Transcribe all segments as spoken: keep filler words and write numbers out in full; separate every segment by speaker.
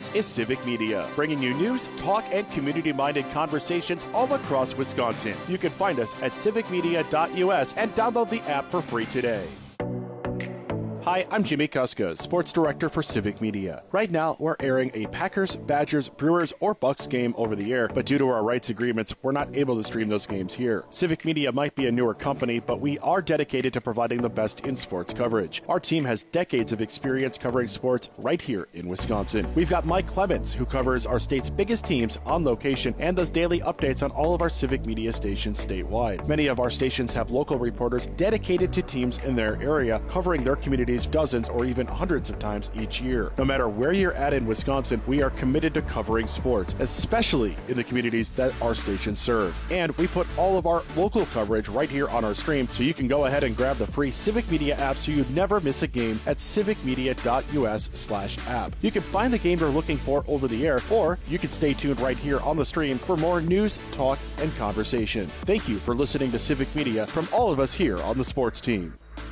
Speaker 1: This is Civic Media, bringing you news, talk, and community-minded conversations all across Wisconsin. You can find us at civic media dot U S and download the app for free today. Hi, I'm Jimmy Kuska, Sports Director for Civic Media. Right now, we're airing a Packers, Badgers, Brewers, or Bucks game over the air, but due to our rights agreements, we're not able to stream those games here. Civic Media might be a newer company, but we are dedicated to providing the best in sports coverage. Our team has decades of experience covering sports right here in Wisconsin. We've got Mike Clemens, who covers our state's biggest teams on location and does daily updates on all of our Civic Media stations statewide. Many of our stations have local reporters dedicated to teams in their area, covering their communities dozens or even hundreds of times each year. No matter where you're at in Wisconsin, we are committed to covering sports, especially in the communities that our stations serve. And we put all of our local coverage right here on our stream, so you can go ahead and grab the free Civic Media app so you never miss a game at civic media dot U S slash app. You can find the game you're looking for over the air, or you can stay tuned right here on the stream for more news, talk, and conversation. Thank you for listening to Civic Media from all of us here on the sports team.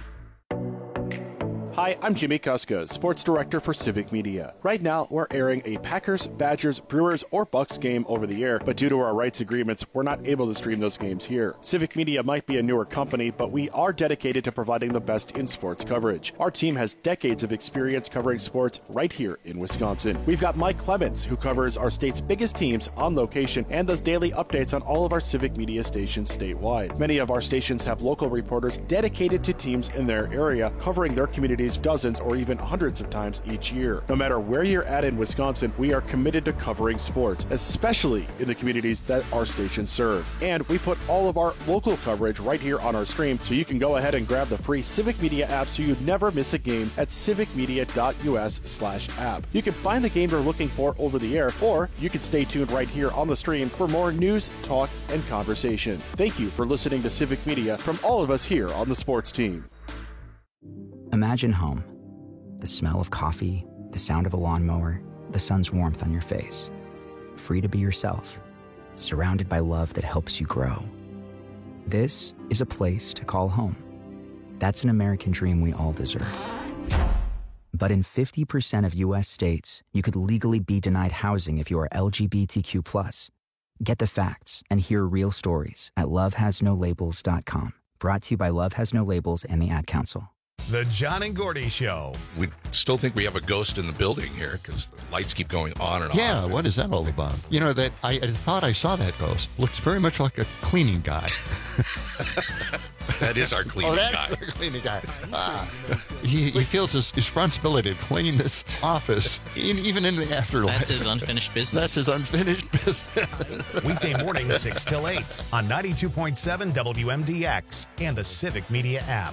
Speaker 1: Hi, I'm Jimmy Kuska, Sports Director for Civic Media. Right now, we're airing a Packers, Badgers, Brewers, or Bucks game over the air, but due to our rights agreements, we're not able to stream those games here. Civic Media might be a newer company, but we are dedicated to providing the best in sports coverage. Our team has decades of experience covering sports right here in Wisconsin. We've got Mike Clemens, who covers our state's biggest teams on location and does daily updates on all of our Civic Media stations statewide. Many of our stations have local reporters dedicated to teams in their area, covering their communities dozens or even hundreds of times each year. No matter where you're at in Wisconsin, we are committed to covering sports, especially in the communities that our stations serve. And we put all of our local coverage right here on our stream, so you can go ahead and grab the free Civic Media app so you never miss a game at civic media dot U S slash app. You can find the game you're looking for over the air, or you can stay tuned right here on the stream for more news, talk, and conversation. Thank you for listening to Civic Media from all of us here on the sports team.
Speaker 2: Imagine home. The smell of coffee, the sound of a lawnmower, the sun's warmth on your face. Free to be yourself, surrounded by love that helps you grow. This is a place to call home. That's an American dream we all deserve. But in fifty percent of U S states, you could legally be denied housing if you are L G B T Q plus. Get the facts and hear real stories at love has no labels dot com. Brought to you by Love Has No Labels and the Ad Council.
Speaker 3: The John and Gordy Show.
Speaker 4: We still think we have a ghost in the building here because the lights keep going on and
Speaker 5: yeah,
Speaker 4: on.
Speaker 5: Yeah, what is that all about? You know, that I, I thought I saw that ghost. Looks very much like a cleaning guy.
Speaker 4: That is our cleaning
Speaker 5: oh, that's
Speaker 4: guy.
Speaker 5: our cleaning guy. Ah, he, he feels his responsibility to clean this office, in, even in the afterlife.
Speaker 6: That's his unfinished business.
Speaker 5: That's his unfinished business.
Speaker 3: Weekday mornings, six till eight on ninety-two point seven W M D X and the Civic Media app.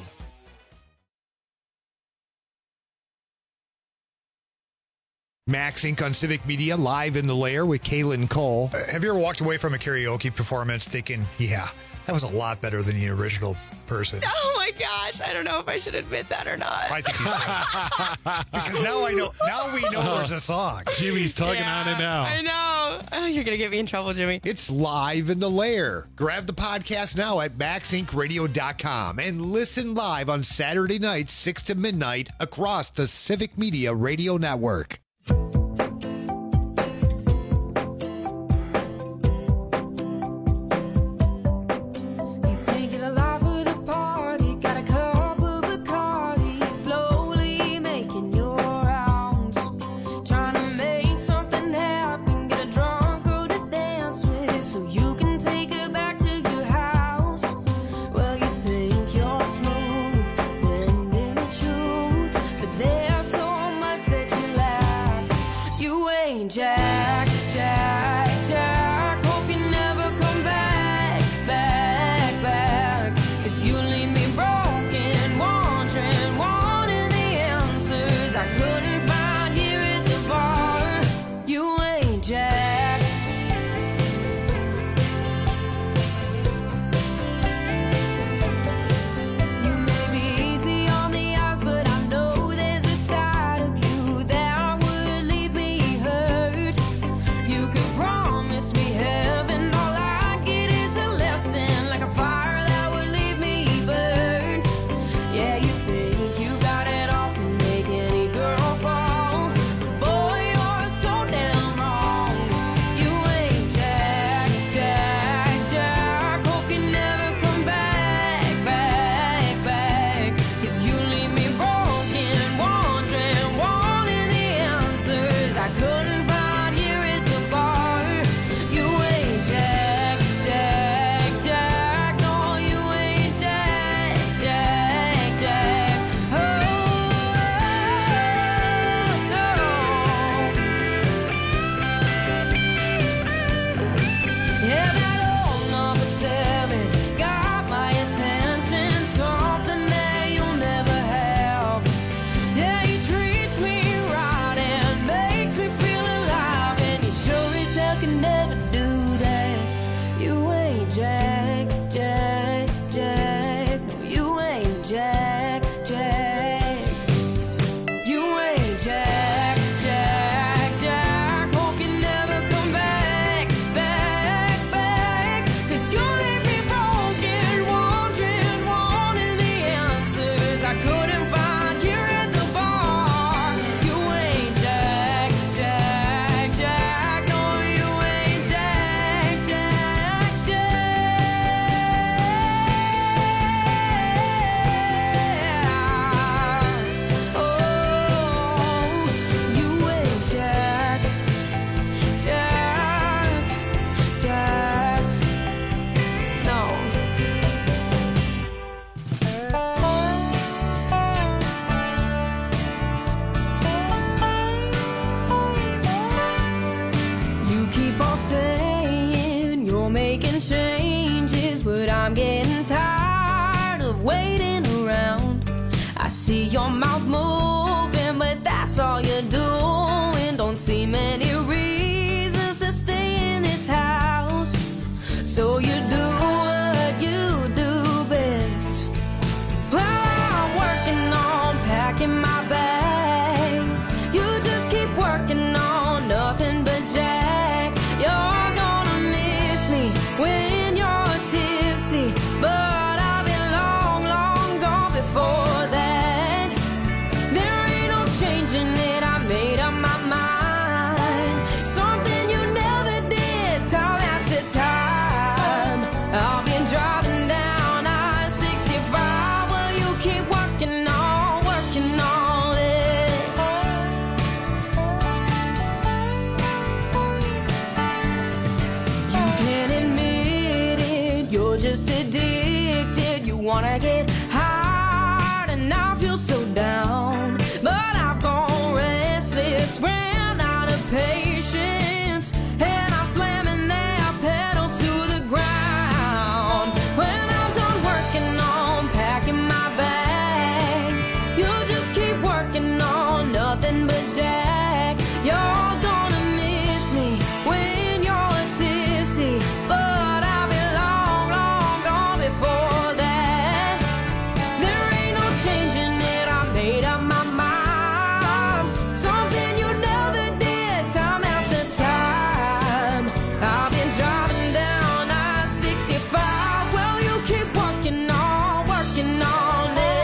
Speaker 7: Max Incorporated on Civic Media, live in the lair with Kaylin Cole.
Speaker 8: Uh, have you ever walked away from a karaoke performance thinking, yeah, that was a lot better than the original person?
Speaker 9: Oh my gosh, I don't know if I should admit that or not.
Speaker 8: I think you should. Because now I know, now we know there's a song.
Speaker 7: Jimmy's tugging
Speaker 9: yeah,
Speaker 7: on it now.
Speaker 9: I know. Oh, you're going to get me in trouble, Jimmy.
Speaker 7: It's live in the lair. Grab the podcast now at max inc radio dot com and listen live on Saturday nights, six to midnight, across the Civic Media Radio Network.
Speaker 10: Jack, Jack, Jack, hope you never come back, back, back, 'cause you leave me broken, wondering, wanting the answers I couldn't find here at the bar. You ain't Jack. You may be easy on the eyes, but I know there's a side of you that would leave me hurt. making changes, but I'm getting tired of waiting around. I see your mouth moving, but that's all you're doing. Don't see many reasons to stay in this house, so you do what you do best. Well, I'm working on packing my bags. You just keep working on nothing but jack. You're gonna miss me when you're tipsy, but I've been long, long gone before that. There ain't no changing it, I made up my mind. Something you never did, time after time. I've been driving down I sixty-five. Well, you keep working on, working on it. You can't admit it, you're just addicted. You wanna get high, and now I feel so down. But I've gone restless, ran out of patience, and I'm slamming that pedal to the ground. When I'm done working on packing my bags, you'll just keep working on nothing but jack. You're gonna miss me when you're tipsy, but I've been long, long gone before that. There ain't no changing it, I made up my mind. Something you never did, time after time. I've been driving down I sixty-five. Well, you keep working on, working on it.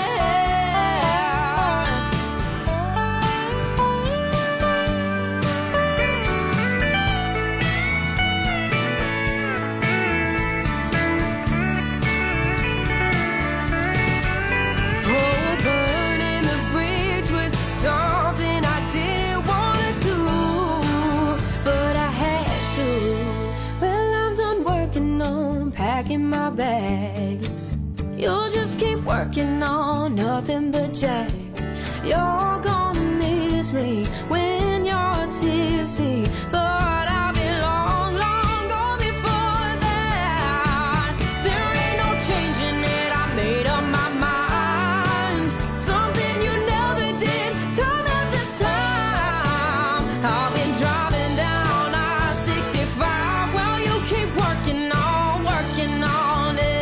Speaker 10: Oh, burning the bridge was something I didn't wanna do, but I had to. Well, I'm done working on packing my bags. You'll just keep working on nothing but jack. You're gonna miss me when you're tipsy, but I've been long, long gone before that. There ain't no changing it, I made up my mind. Something you never did, time after time. I've been driving down I sixty-five. Well, you keep working on, working on it.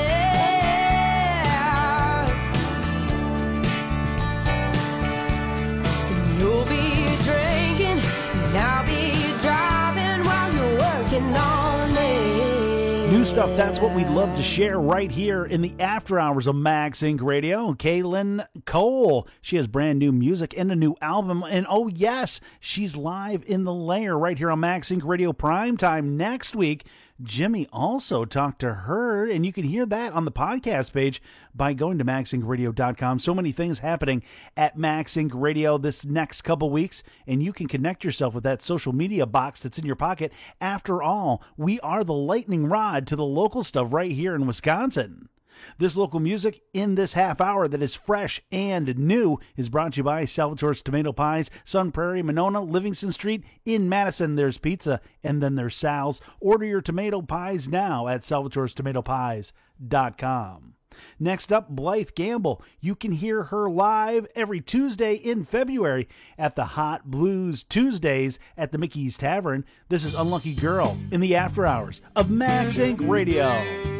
Speaker 10: You'll be drinking, and I'll be driving while you're working on it.
Speaker 6: New stuff, that's what we'd love to share right here in the after hours of Max Inc Radio. Kaylin Cole, she has brand new music and a new album. And oh yes, she's live in the Lair right here on Max Inc Radio Primetime next week. Jimmy also talked to her, and you can hear that on the podcast page by going to max inc radio dot com. So many things happening at Max Inc Radio this next couple weeks, and you can connect yourself with that social media box that's in your pocket. After all, we are the lightning rod to the local stuff right here in Wisconsin. This local music in this half hour that is fresh and new is brought to you by Salvatore's Tomato Pies, Sun Prairie, Monona, Livingston Street. In Madison, there's pizza, and then there's Sal's. Order your tomato pies now at salvatores tomato pies dot com. Next up, Blythe Gamble. You can hear her live every Tuesday in February at the Hot Blues Tuesdays at the Mickey's Tavern. This is Unlucky Girl in the after hours of Max Inc Radio.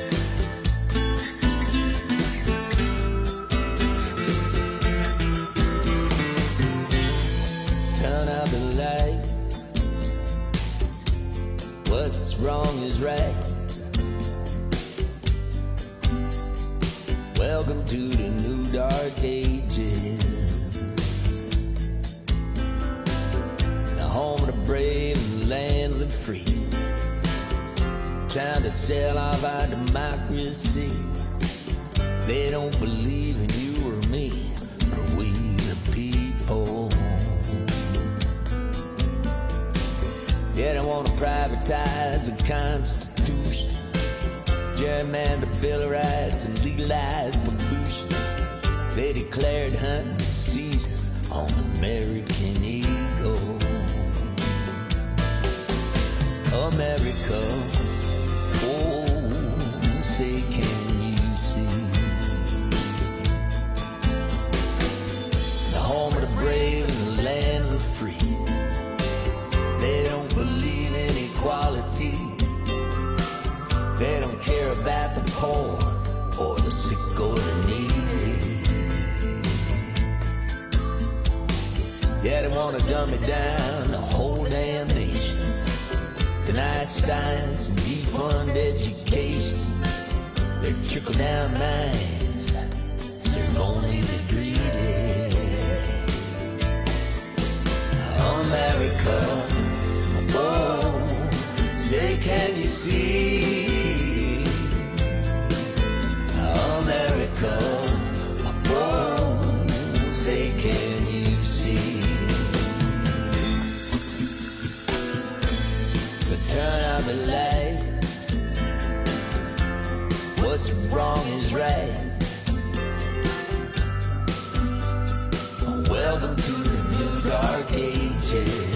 Speaker 11: Turn out the light. What's wrong is right. Welcome to the new dark ages. The home of the brave and the land of the free. Trying to sell off our democracy. They don't believe in you or me, or we the people. Yeah, they want to privatize the Constitution, gerrymander Bill of Rights, and legalize pollution. They declared hunting season on American eagle. America, oh, say can you see? The home of the brave and the land of the free. They don't believe in equality. They don't care about the poor or the sick or the needy. Yeah, they want to dumb it down, the whole damn nation. Deny science and defund education. Their trickle-down minds serve only the greedy. America, oh, say can you see? America, oh, say can you see? So turn out the light. What's wrong is right. Welcome to the new dark ages.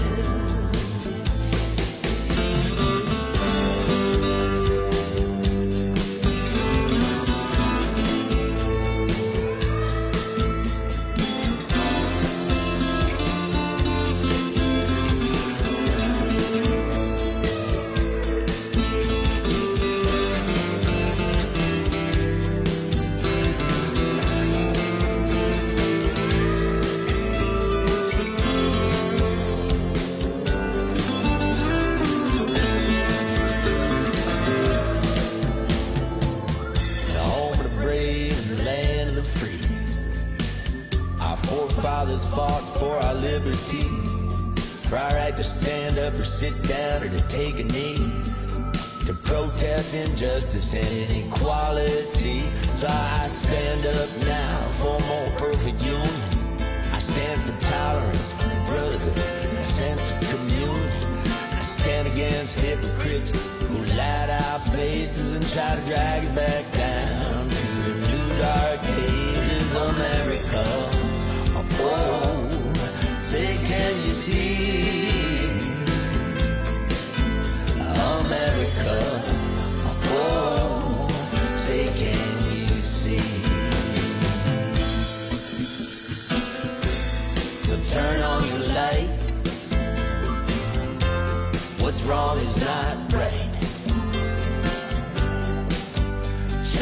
Speaker 11: Fathers fought for our liberty, for our right to stand up or sit down or to take a knee, to protest injustice and inequality. So I stand up now for a more perfect union. I stand for tolerance and brotherhood and a sense of communion. I stand against hypocrites who lie to our faces and try to drag us back down to the new dark ages. America, oh, say can you see? America, oh, say can you see? So turn on your light. What's wrong is not right.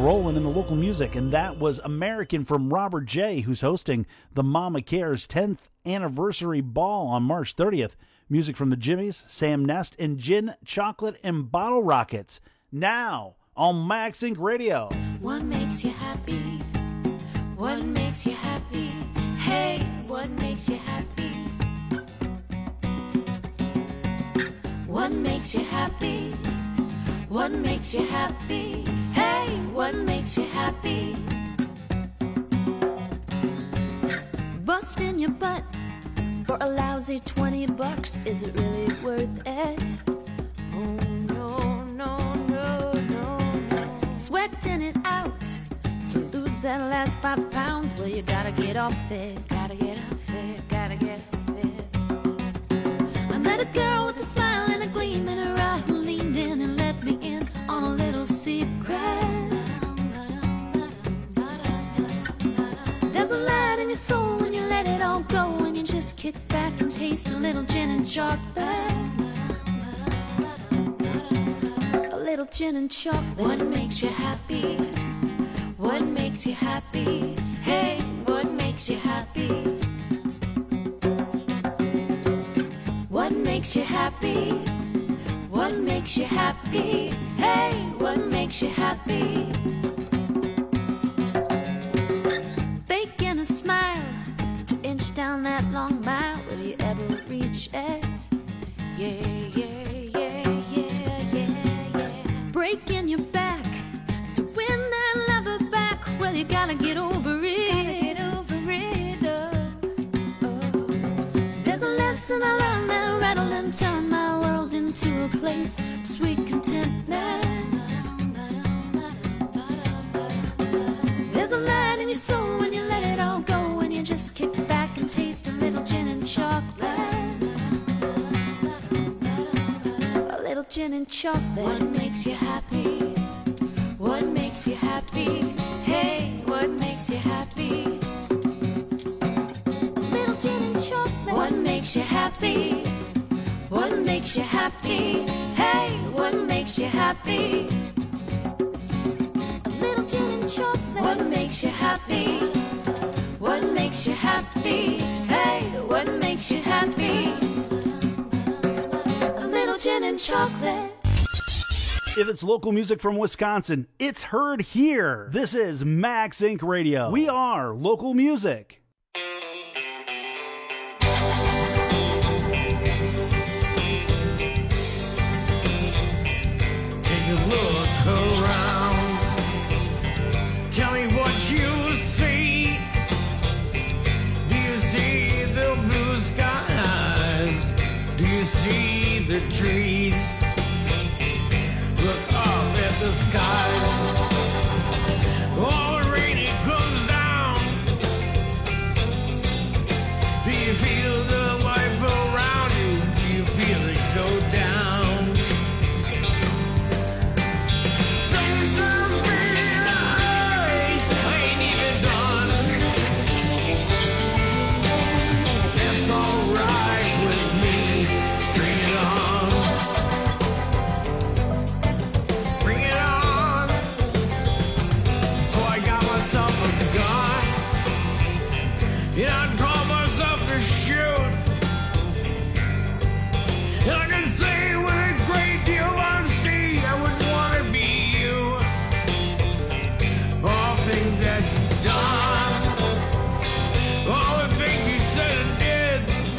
Speaker 6: rolling in the local music, and that was American from Robert J., who's hosting the Mama Cares tenth Anniversary Ball on March thirtieth. Music from the Jimmies, Sam Nest, and Gin, Chocolate, and Bottle Rockets. Now on MagSync Radio.
Speaker 12: What makes you happy? What makes you happy? Hey, what makes you happy? What makes you happy? What makes you happy? Hey, what makes you happy? Busting your butt for a lousy twenty bucks, is it really worth it? Oh no, no, no, no, no. Sweating it out to lose that last five pounds. Well, you gotta get off it, gotta get off it, gotta get off it. I met a girl with a smile and a gleam in her eye who leaned in and let me in on a little secret. There's a light in your soul when you let it all go, and you just kick back and taste a little gin and chocolate. A little gin and chocolate. What makes you happy? What makes you happy? Hey, what makes you happy? What makes you happy? What makes you happy? Hey, what makes you happy? Faking a smile to inch down that long mile. Will you ever reach it? Yeah, yeah, yeah, yeah, yeah, yeah. Breaking your back to win that lover back. Well, you gotta get over it. Gotta get over it. Oh, oh. There's a lesson I learned that rattled and turned my world into a place of sweet contentment. There's a light in your soul when you let it all go, and you just kick back and taste a little gin and chocolate. A little gin and chocolate. What makes you happy? What makes you happy? Hey, what makes you happy? A little gin and chocolate. What makes you happy? What makes you happy? Hey, what makes you happy? A little gin and chocolate. What makes you happy? What makes you happy? Hey, what makes you happy? A little gin and chocolate.
Speaker 6: If it's local music from Wisconsin, it's heard here. This is MagSync Radio. We are local music.
Speaker 10: Look around, tell me what you see. Do you see the blue skies? Do you see the trees? Look up at the skies. Oh, rain, it comes down. Do you feel the life around you? Do you feel it go down? And I taught myself to shoot. And I can say with a great deal of honesty, I wouldn't want to be you. All things that you've done, all the things you said and did,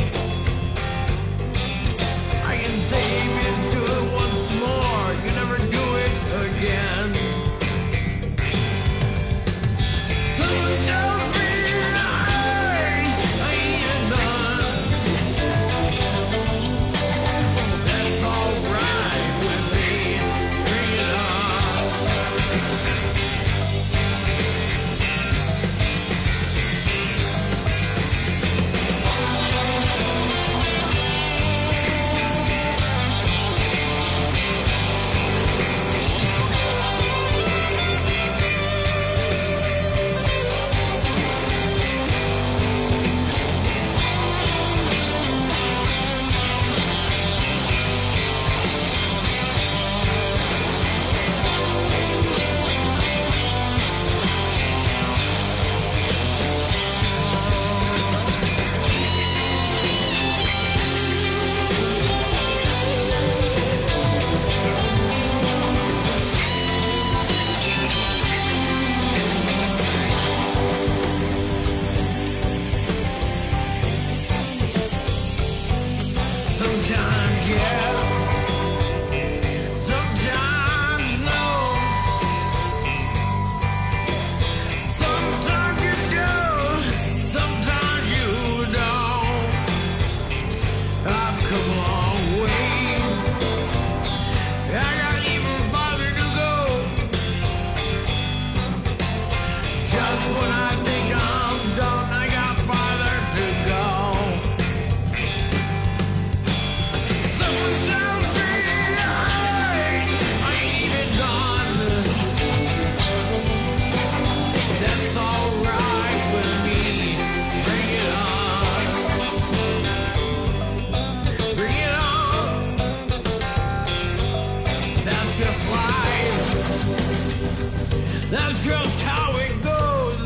Speaker 10: I can say if you do it once more, you never do it again. Someone tells me I ain't done. yes. Sometimes no. Sometimes you do, sometimes you don't. I've come a long ways. I got even farther to go. Just when I think I'm done, I got farther to go. Someone tells me I, I ain't even done. That's alright with me. Bring it on. Bring it on. That's just life. That's just how it goes.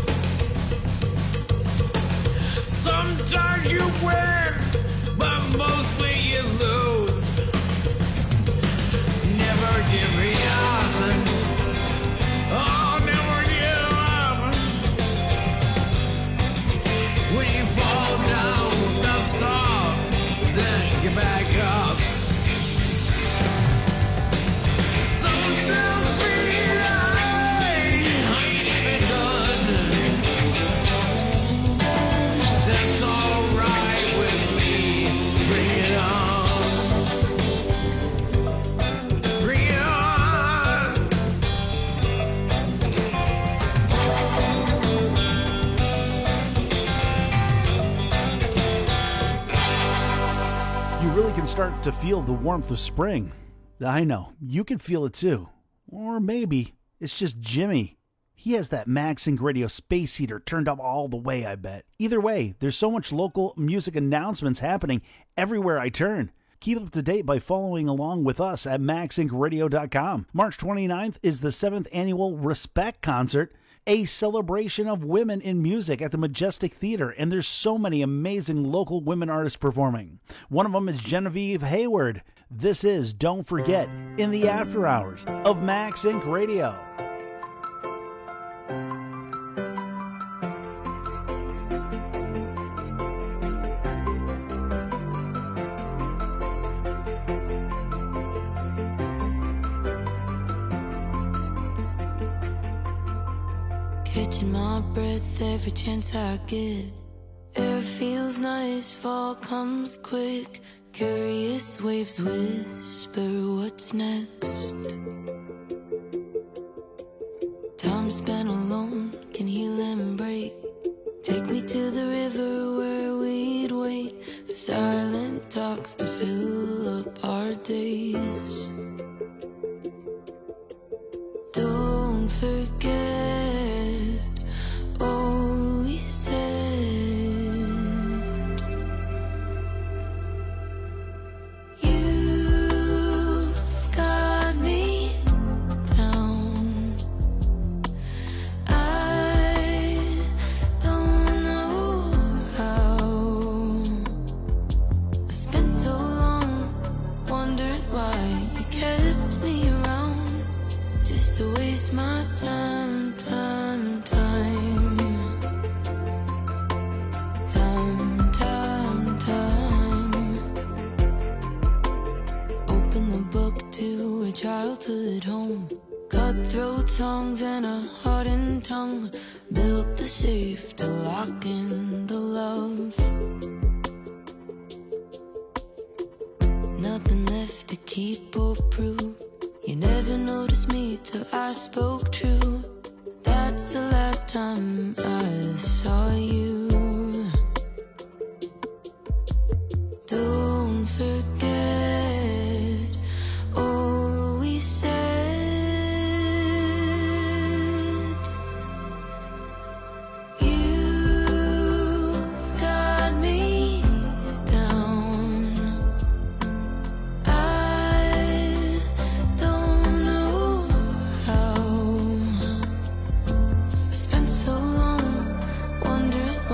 Speaker 10: Sometimes you win, but mostly you lose. Never giving up. Oh, never give up. When you fall down, dust off, then get back up. Someone tells me I ain't even done. That's alright with me. Bring it on. Bring it on.
Speaker 6: You really can start to feel the warmth of spring. I know, you can feel it too. Or maybe it's just Jimmy. He has that MagSync Radio space heater turned up all the way, I bet. Either way, there's so much local music announcements happening everywhere I turn. Keep up to date by following along with us at mag sync radio dot com. March twenty-ninth is the seventh annual Respect Concert, a celebration of women in music at the Majestic Theater, and there's so many amazing local women artists performing. One of them is Genevieve Hayward. This is Don't Forget in the After Hours of MagSync Radio.
Speaker 13: Catching my breath every chance I get. Air feels nice, fall comes quick. Curious waves whisper what's next. Time spent alone can heal and break. Take me to the river where we'd wait for silent talks to fill up our days. Don't forget all we said. You've got me down. I don't know how. I spent so long wondering why you kept me around, just to waste my time, time, time. Time, time, time. Open the book to a childhood home. Cutthroat songs and a hardened tongue. Built the safe to lock in the love. Nothing left to keep or prove. You never noticed me till I spoke true. That's the last time I saw you. Don't forget all we said. You've got me down. I don't know how. I spent so long wondering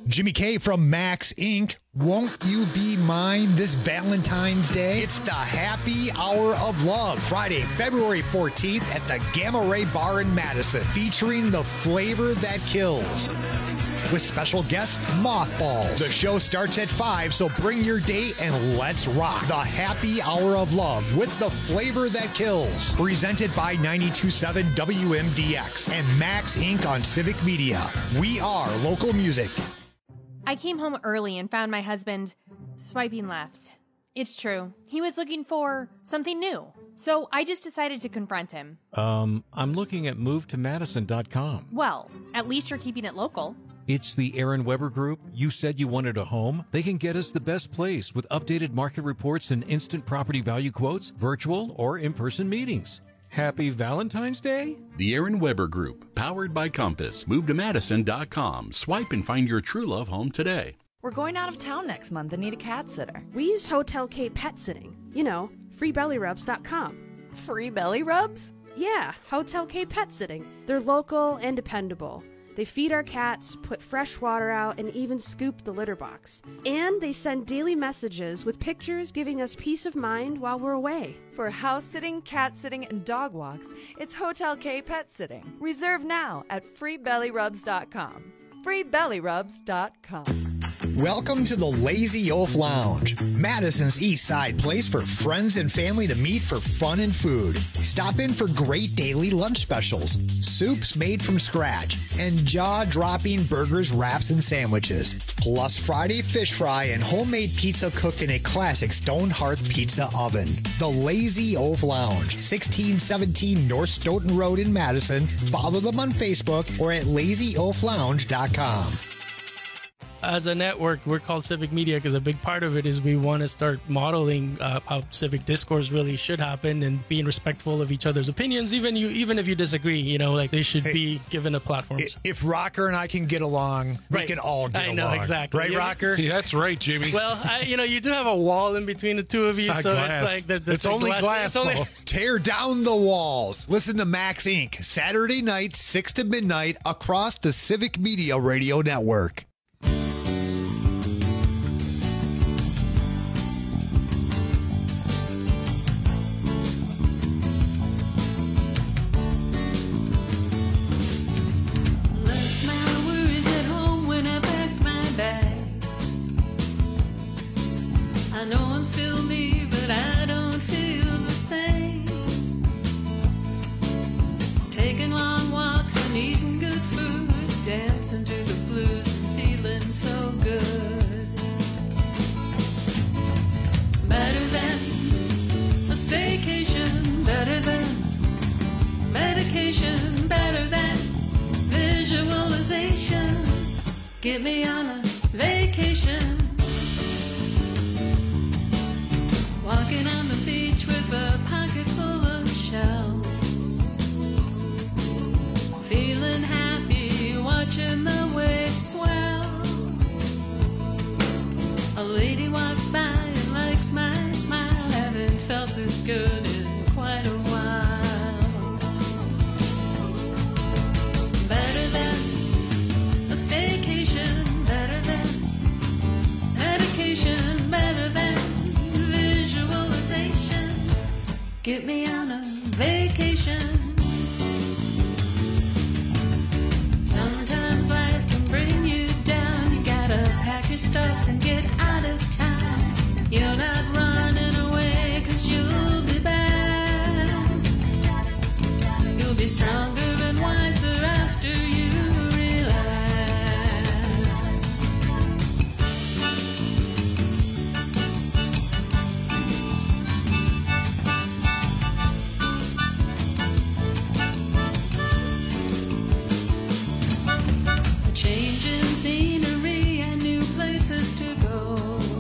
Speaker 7: Jimmy K from Max Incorporated. Won't you be mine this Valentine's Day? It's the Happy Hour of Love, Friday, February fourteenth at the Gamma Ray Bar in Madison, featuring the flavor that kills. With special guest Mothballs. The show starts at five, so bring your date and let's rock. The Happy Hour of Love with the flavor that kills. Presented by ninety-two point seven W M D X and Max Incorporated on Civic Media. We are local music.
Speaker 14: I came home early and found my husband swiping left. It's true. He was looking for something new. So I just decided to confront him.
Speaker 15: Um, I'm looking at move to madison dot com.
Speaker 14: Well, at least you're keeping it local.
Speaker 15: It's the Aaron Weber Group. You said you wanted a home. They can get us the best place with updated market reports and instant property value quotes, virtual or in-person meetings. Happy Valentine's Day?
Speaker 16: The Aaron Weber Group, powered by Compass. Move to madison dot com. Swipe and find your true love home today.
Speaker 17: We're going out of town next month and need a cat sitter.
Speaker 18: We use Hotel K Pet Sitting. You know, free belly rubs dot com.
Speaker 17: Free belly rubs?
Speaker 18: Yeah, Hotel K Pet Sitting. They're local and dependable. They feed our cats, put fresh water out, and even scoop the litter box. And they send daily messages with pictures giving us peace of mind while we're away.
Speaker 17: For house sitting, cat sitting, and dog walks, it's Hotel K Pet Sitting. Reserve now at free belly rubs dot com. free belly rubs dot com.
Speaker 7: Welcome to the Lazy Oaf Lounge, Madison's East Side place for friends and family to meet for fun and food. Stop in for great daily lunch specials, soups made from scratch, and jaw-dropping burgers, wraps, and sandwiches. Plus Friday fish fry and homemade pizza cooked in a classic stone hearth pizza oven. The Lazy Oaf Lounge, sixteen seventeen North Stoughton Road in Madison. Follow them on Facebook or at lazy oaf lounge dot com.
Speaker 19: As a network, we're called Civic Media because a big part of it is we want to start modeling uh, how civic discourse really should happen and being respectful of each other's opinions, even you, even if you disagree. You know, like they should
Speaker 8: Hey,
Speaker 19: be given a platform.
Speaker 8: If Rocker and I can get along, we
Speaker 19: Right.
Speaker 8: can all get
Speaker 19: I
Speaker 8: along.
Speaker 19: know, exactly.
Speaker 8: Right,
Speaker 19: Yeah.
Speaker 8: Rocker?
Speaker 19: Yeah,
Speaker 8: that's right, Jimmy.
Speaker 19: Well, I, you know, you do have a wall in between the two of you,
Speaker 7: Ah,
Speaker 19: so
Speaker 7: glass.
Speaker 19: it's like there- there's
Speaker 7: It's
Speaker 19: a
Speaker 7: only glass,
Speaker 19: It's only,
Speaker 7: though. Tear down the walls. Listen to Max Incorporated. Saturday night, six to midnight, across the Civic Media Radio Network.
Speaker 13: Left my worries at home when I packed my bags. I know I'm still me, but I don't feel the same. Taking long walks and eating good food, dancing to the blues and feeling so good. Better than a staycation, better than medication, better than visualization. Get me on a vacation. Walking on the beach with a pocket full of shells. Feeling happy, watching the waves swell. A lady walks by and likes my smile. Haven't felt this good in quite a while. Better than a staycation, better than medication, better than visualization. Get me on a vacation. Sometimes life can bring you down. You gotta pack your stuff and get out of town. You're not running away, cause you'll be back. You'll be stronger and wiser after you relax. A change in scenery and new places to go.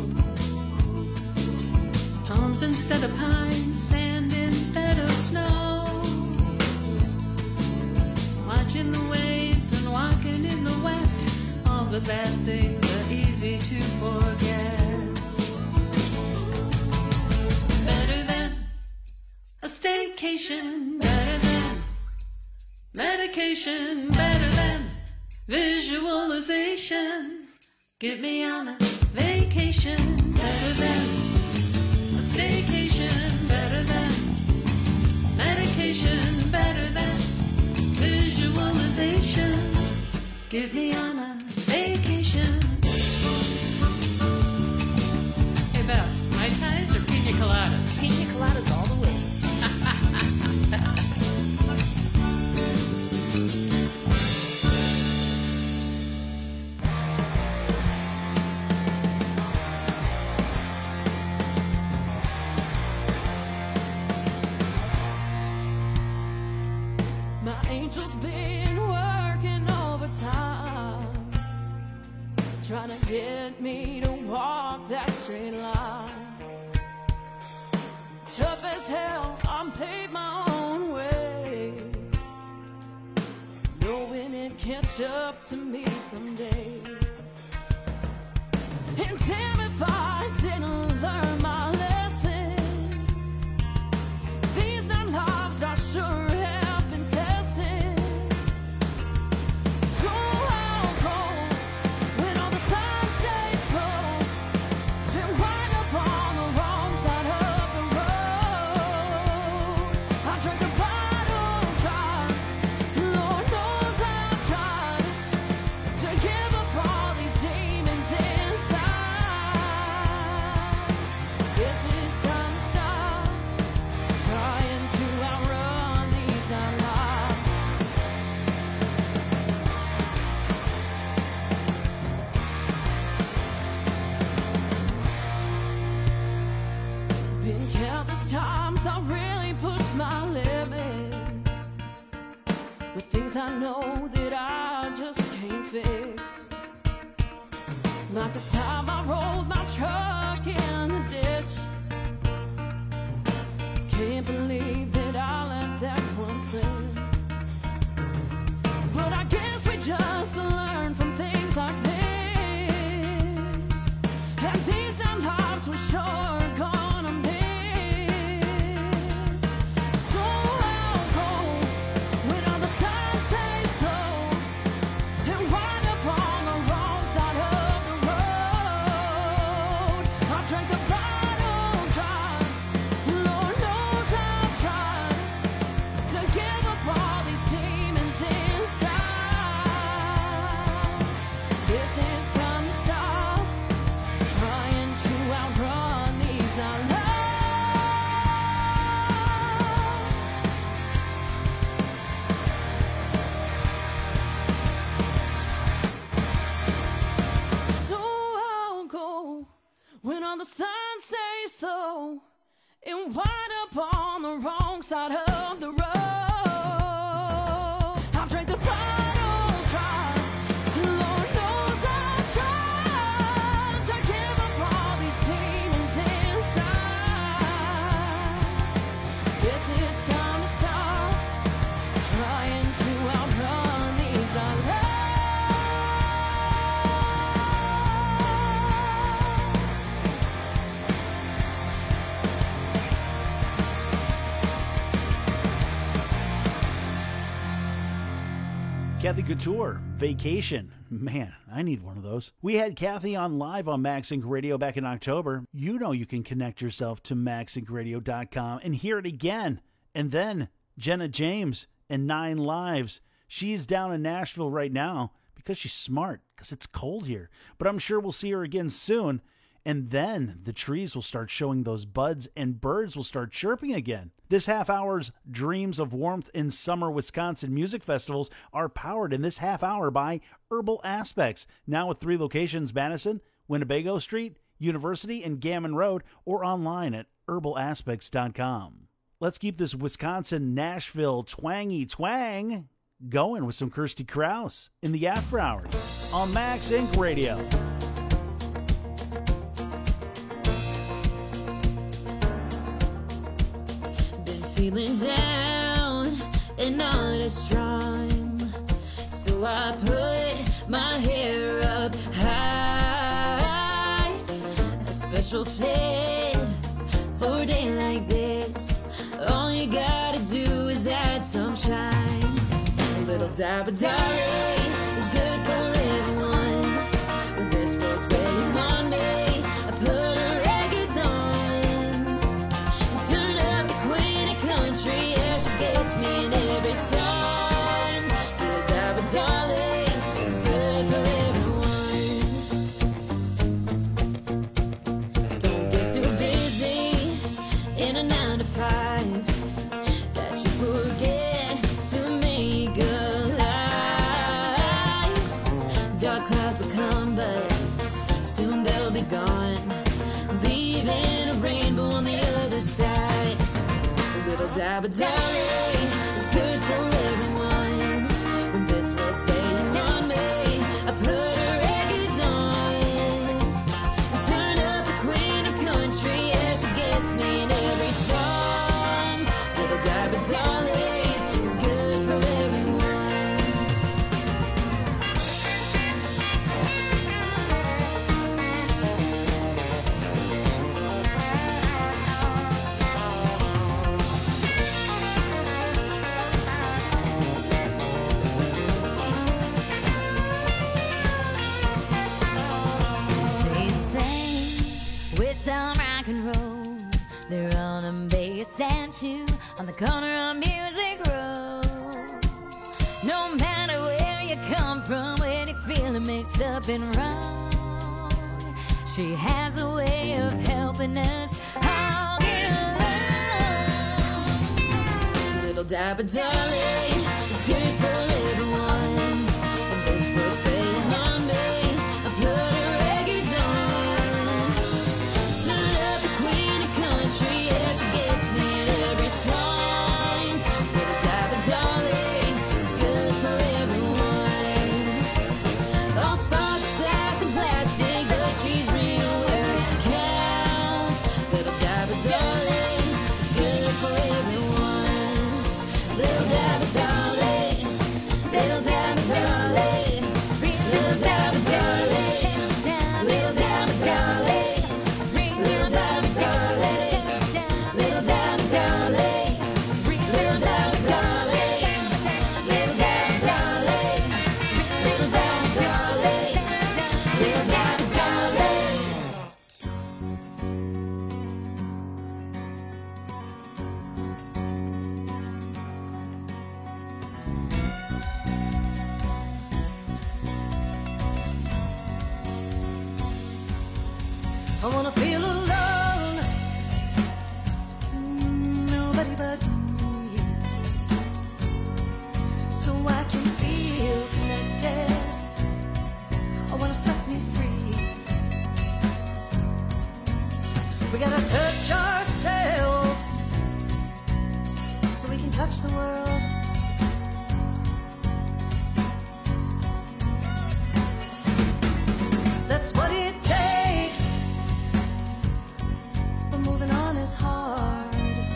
Speaker 13: Palms instead of pines, sand instead of snow. Watching the waves and walking in the wet. All the bad things are easy to forget. Better than a staycation, better than medication, better than visualization.
Speaker 10: Get me on a vacation, better than a staycation, better than medication, better than visualization. Get me on a vacation.
Speaker 20: Hey Beth, Mai Tais or pina coladas?
Speaker 10: Pina coladas all the way.
Speaker 13: My angel's been working overtime, trying to get me to walk that straight line. Tough as hell, I'm paid my own way, knowing it catch up to me someday. And damn if I didn't learn my lesson. These nine lives I sure have been testing. So I'll go when all the signs say slow and wind up on the wrong side of the road. I drank the bottle dry. Lord knows I've tried to give up all these demons inside. Guess it's time to stop trying to outrun these nine lives. Been countless times I really pushed my limits with things I know that I just can't fix. Like the time I rolled my truck in the ditch. Can't believe that I let that one slip. But I guess we just learn from things like this. And these are lives we're sure gonna miss. So I'll go when all the signs say slow and wind up on the wrong side of the road. I drank the bottle dry. Lord knows I've tried to give up all these demons inside. Guess it's time to stop trying to outrun these nine lives. So I'll go when all the signs say so and wind up on the wrong side of the road. I've drank the bottle dry. Lord knows I've tried to give up all these demons inside. Guess it's time to stop trying to outrun these nine lives.
Speaker 6: Kathy Couture, Vacation. Man, I need one of those. We had Kathy on live on Max Inc Radio back in October. You know you can connect yourself to max inc radio dot com and hear it again. And then Jenna James and Nine Lives. She's down in Nashville right now because she's smart, because it's cold here. But I'm sure we'll see her again soon. And then the trees will start showing those buds and birds will start chirping again. This half hour's Dreams of Warmth in Summer Wisconsin music festivals are powered in this half hour by Herbal Aspects. Now with three locations: Madison, Winnebago Street, University, and Gammon Road, or online at herbal aspects dot com. Let's keep this Wisconsin Nashville twangy twang going with some Kirsty Krause in the After Hours on Max Inc Radio.
Speaker 13: Feeling down and not as strong, so I put my hair up high. A special fit for a day like this. All you gotta do is add some shine. A little dab of darling is good for everyone. With this one clouds will come, but soon they'll be gone. Leaving a rainbow on the other side. A little dab of darling is good for everyone. When this world's weighing on me, I put her records on. Turn up the queen of country, yeah, she gets me in every song. Little dab of darling is good for everyone.
Speaker 12: She sings with some rock and roll. They're on a bass and chew on the corner of Music Row. No matter where you come from, when you're feeling mixed up and wrong, she has a way of helping us all get along.
Speaker 13: Little dab of darling is good for everyone. When this world's weighing on me, I put her records on. Turn up the queen of country, yeah, she gets me in every song. Little dab of darling is good for everyone. All sparks, glass, and plastic, but she's real where it counts. Little dab of darling is good for everyone. Little dab of darling, little dab of darling, little dab of darling, little dab of darling, little dab of darling, little dab of darling, little dab of darling, little dab of darling, little dab of darling, little dab of darling.
Speaker 10: I wanna feel alone. Mm, Nobody but me. So I can feel connected. I wanna set me free. We gotta touch ourselves so we can touch the world. That's what it takes. But moving on is hard.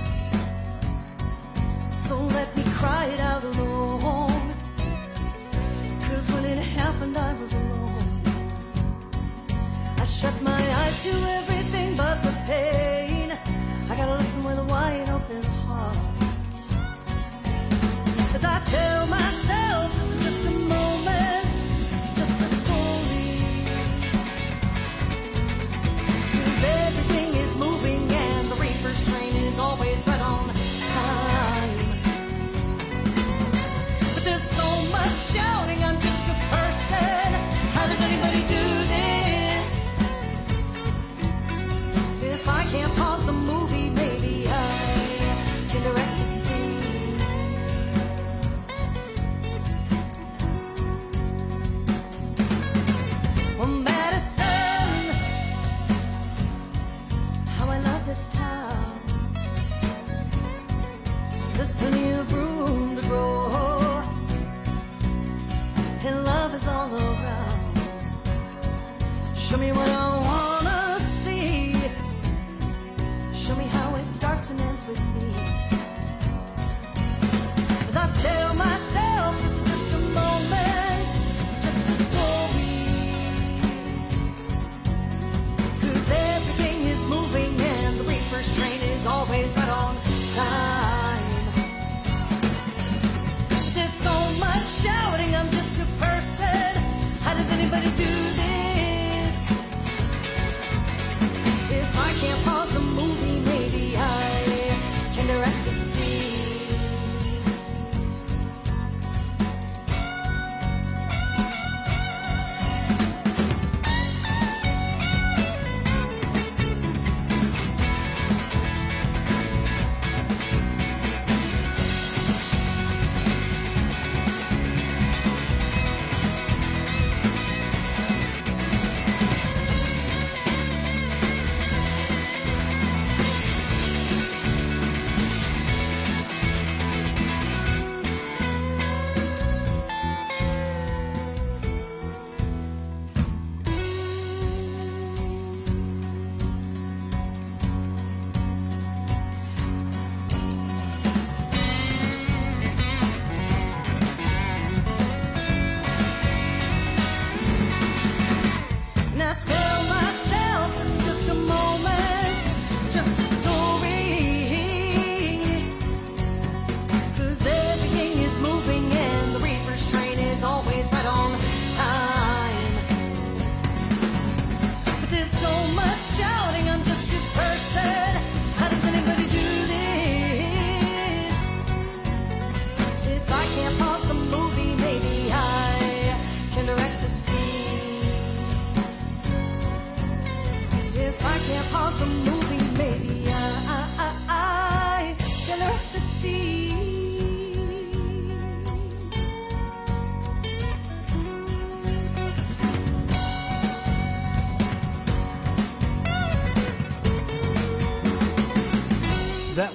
Speaker 10: So let me cry it out alone. 'Cause when it happened, I was alone. I shut my eyes to everything but the pain. I gotta listen with a wide open heart. As I tell myself this is just a moment, just a story. 'Cause everything is moving and the reaper's train is always right on time. But there's so much shouting, I'm just a person. How does anybody do this? If I can't pause the movie, maybe I can direct the scene. Well, Madison, how I love this town. There's plenty of room to grow, and love is all around. Show me what I wanna see. Show me how it starts and ends with me. As I tell myself this is just a moment, just a story. 'Cause everything is moving and the reaper's train is always right on time.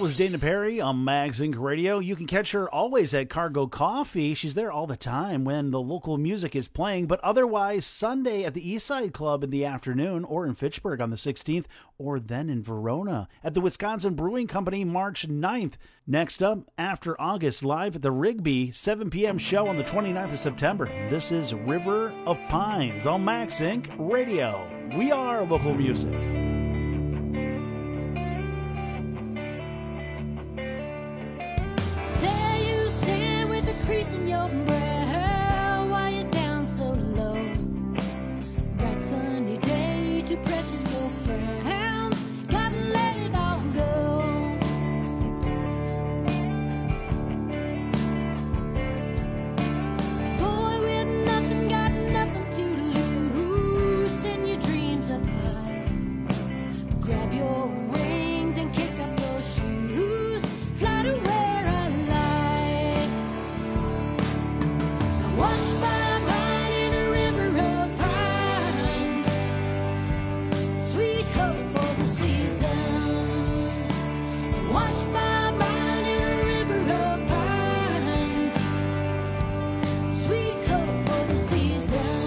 Speaker 6: was Dana Perry on Mags Inc Radio. You can catch her always at Cargo Coffee. She's there all the time when the local music is playing, but otherwise Sunday at the Eastside Club in the afternoon, or in Fitchburg on the sixteenth, or then in Verona at the Wisconsin Brewing Company March ninth. Next up, After August, live at the Rigby, seven p.m. show on the twenty-ninth of September. This is River of Pines on Mags Inc Radio. We are local music.
Speaker 12: There you stand with a crease in your brow. Why you down so low? Bright sunny day, too precious for frowns. Gotta let it all go. Boy with nothing, got nothing to lose. Send your dreams up high. Grab your wings and kick off your shoes. Fly to where I lie. Wash my mind in a river of pines. Sweet hope for the season. Wash my mind in a river of pines. Sweet hope for the season.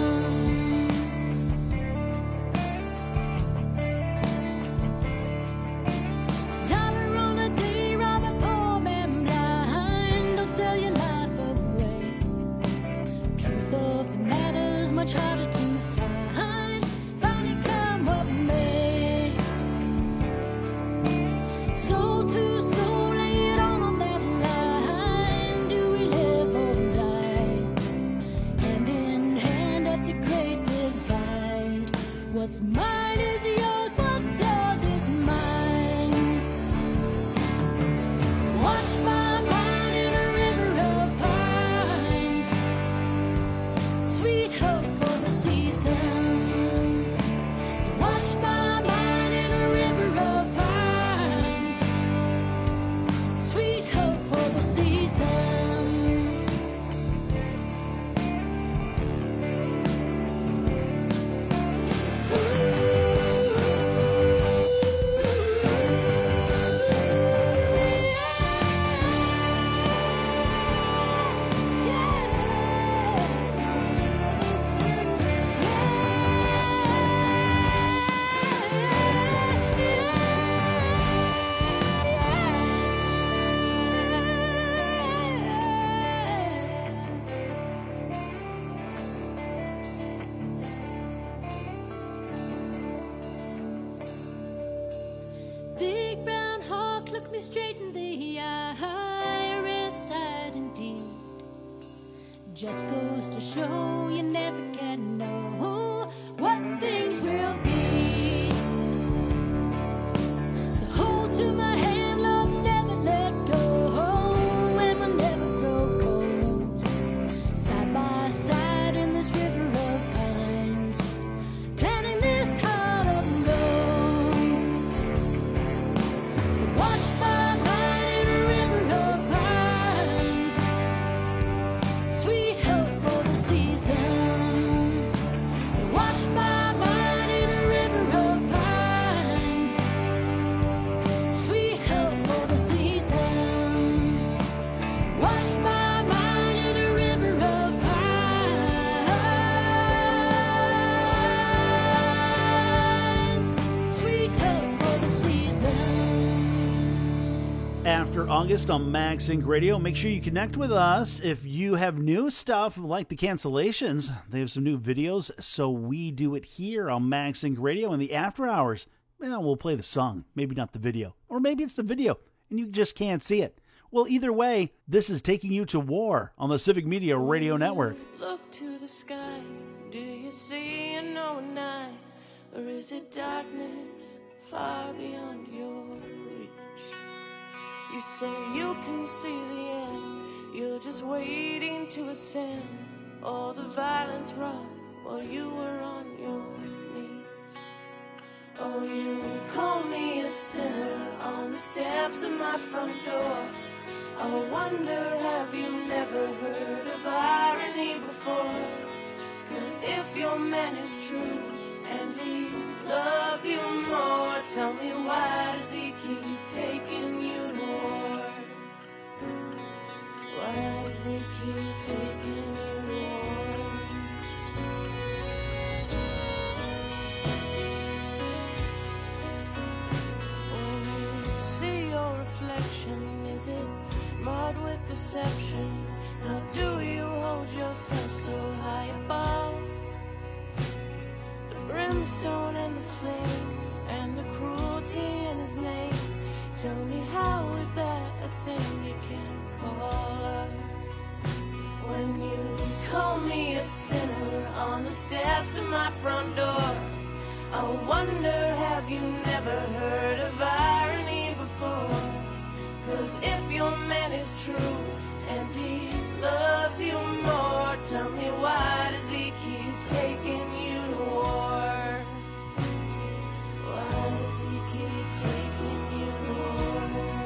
Speaker 12: Dollar on a day, rob a poor man blind. Don't sell your life away. Truth of the matter's much harder to find. Find it come what may. Soul to soul, lay it all on that line. Do we live or die? Hand in hand at the great divide. What's mine is yours, what's yours is mine. So wash my mind in a river of pines. Sweet hope for the season. Wash my mind in a river of pines. Sweet hope for the season. Big brown hawk, look me straight in the eye. Rest side indeed. Just goes to show you never can know what things will be. So hold to my hand, love, never let go. And we'll never grow cold. Side by side in this river of pines. Planting this heart of gold. So wash my mind in a river of pines. Sweet hope for the season. Wash my mind in a river of pines. Sweet hope for the season. Wash my mind in a river of pines. Sweet hope for the season.
Speaker 6: After August on Mags Inc Radio. Make sure you connect with us if you have new stuff like the cancellations. They have some new videos, so we do it here on Mags Inc Radio in the after hours. Well, we'll play the song, maybe not the video. Or maybe it's the video and you just can't see it. Well, either way, this is Taking You to War on the Civic Media Radio Network.
Speaker 10: Look to the sky. Do you see an knowing night? Or is it darkness far beyond your reach? You say you can see the end. You're just waiting to ascend. All the violence wrought while you were on your knees. Oh, you call me a sinner on the steps of my front door. I wonder, have you never heard of irony before? 'Cause if your man is true and he loves you more. Tell me, why does he keep taking you to war? Why does he keep taking you to war? When you see your reflection, is it marred with deception? How do you hold yourself so high above the brimstone and the flame and the cruelty in his name? Tell me, how is that a thing you can call love? When you call me a sinner on the steps of my front door, I wonder, have you never heard of irony before? 'Cause if your man is true and he loves you more, tell me, why does he keep taking you to war? Why does he keep taking you to war?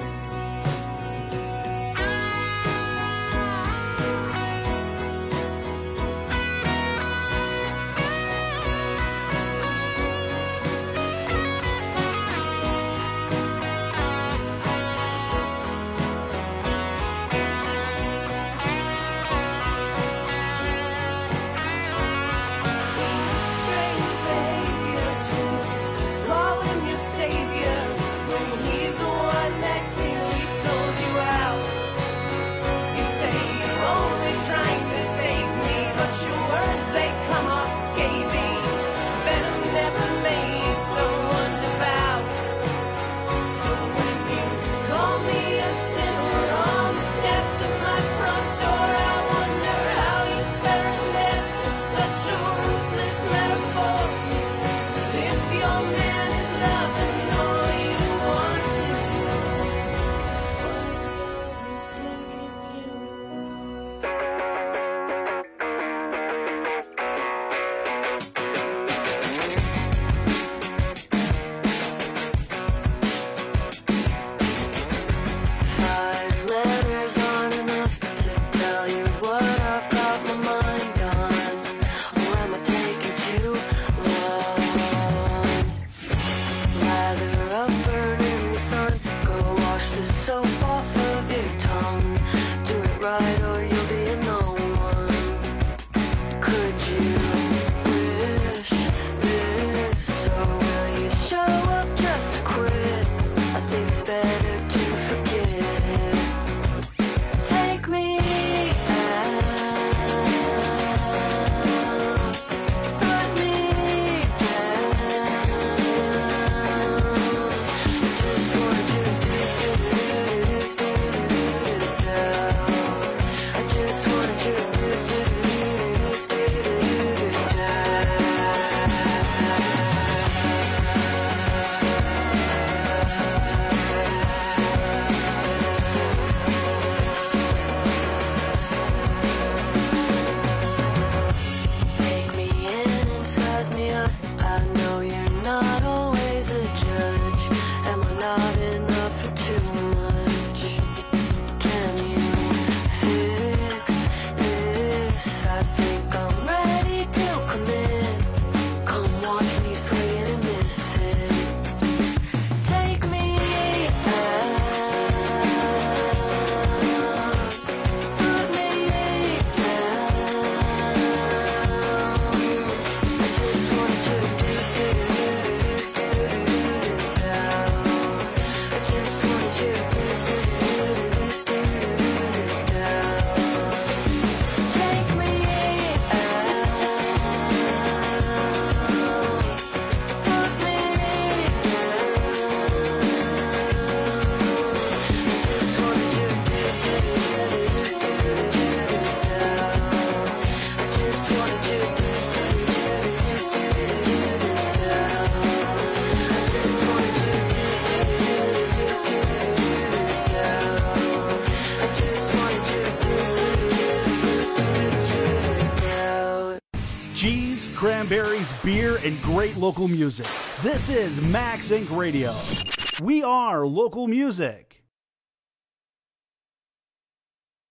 Speaker 6: cranberries, beer, and great local music. This is Max Incorporated. Radio. We are local music.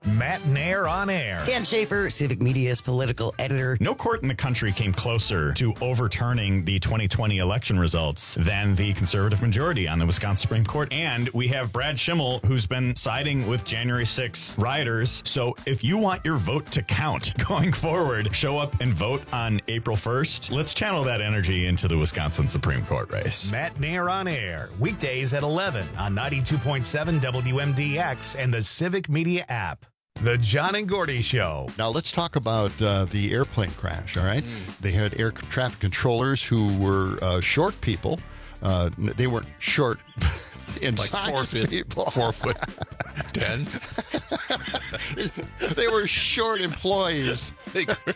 Speaker 3: Matt Nair on air.
Speaker 21: Dan Schaefer, Civic Media's political editor.
Speaker 22: No court in the country came closer to overturning the twenty twenty election results than the conservative majority on the Wisconsin Supreme Court. And we have Brad Schimmel, who's been siding with January sixth rioters. So if you want your vote to count going forward, show up and vote on April first. Let's channel that energy into the Wisconsin Supreme Court race.
Speaker 3: Matt Nair on air, weekdays at eleven on ninety-two point seven W M D X and the Civic Media app. The John and Gordy Show.
Speaker 5: Now let's talk about uh, the airplane crash, all right? Mm. They had air traffic controllers who were uh, short people. Uh, they weren't short in
Speaker 4: like
Speaker 5: size
Speaker 4: four foot,
Speaker 5: people.
Speaker 4: Four foot ten.
Speaker 5: They were short employees.
Speaker 4: They couldn't,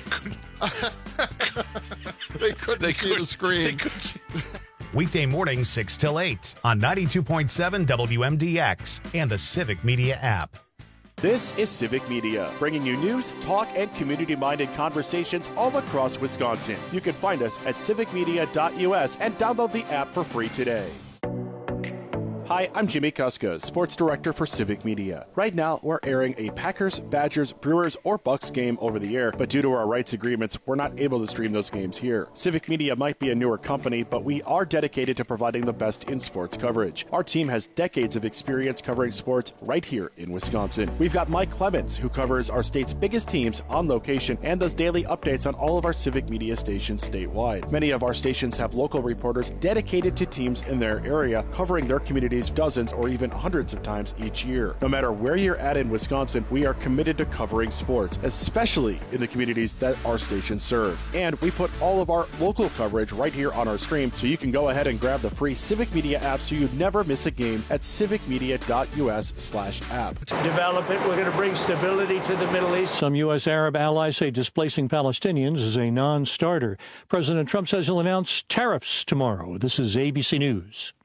Speaker 5: they couldn't
Speaker 4: they
Speaker 5: see
Speaker 4: couldn't,
Speaker 5: the screen.
Speaker 4: They couldn't see.
Speaker 3: Weekday mornings, six till eight on ninety-two point seven W M D X and the Civic Media app.
Speaker 1: This is Civic Media, bringing you news, talk, and community-minded conversations all across Wisconsin. You can find us at civic media dot U S and download the app for free today. Hi, I'm Jimmy Kuska, Sports Director for Civic Media. Right now, we're airing a Packers, Badgers, Brewers, or Bucks game over the air, but due to our rights agreements, we're not able to stream those games here. Civic Media might be a newer company, but we are dedicated to providing the best in sports coverage. Our team has decades of experience covering sports right here in Wisconsin. We've got Mike Clemens, who covers our state's biggest teams on location and does daily updates on all of our Civic Media stations statewide. Many of our stations have local reporters dedicated to teams in their area, covering their communities dozens or even hundreds of times each year. No matter where you're at in Wisconsin, we are committed to covering sports, especially in the communities that our stations serve. And we put all of our local coverage right here on our stream, so you can go ahead and grab the free Civic Media app so you never miss a game at civic media dot U S slash app.
Speaker 23: Develop it. We're going to bring stability to the Middle East.
Speaker 24: Some U S Arab allies say displacing Palestinians is a non-starter. President Trump says he'll announce tariffs tomorrow. This is A B C News.